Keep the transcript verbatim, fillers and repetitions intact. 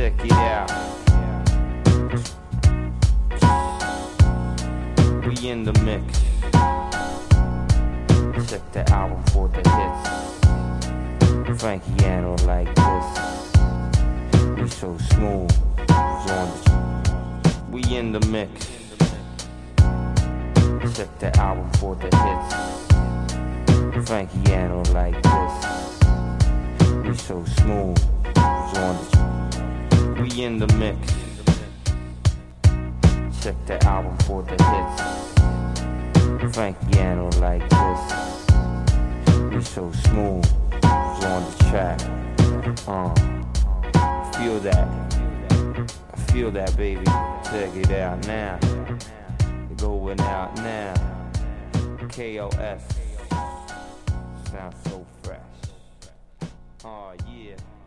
Check it out. We in the mix. Check the album for the hits. Frankie Anno like this. We so smooth. We in the mix. Check the album for the hits. Frankie Anno like this. We so smooth. We in the mix. Check the album for the hits. Frankie Anno like this. We so smooth. On the track. Uh, feel that. Feel that, baby. Check it out now. Going out now. K O S. Sounds so fresh. Oh, yeah.